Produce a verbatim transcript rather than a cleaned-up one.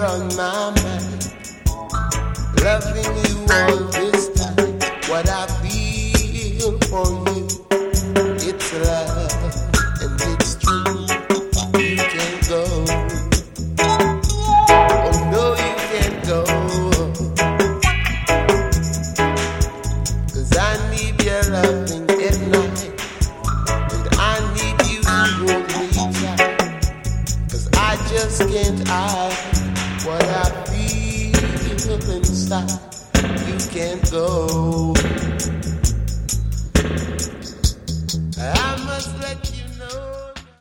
on my mind, loving you all this time. What I feel for you, it's love and it's true. You can't go, oh no you can't go, 'cause I need your loving at night, and I need you to hold me tight, 'cause I just can't hide what I feel inside. You can't go, I must let you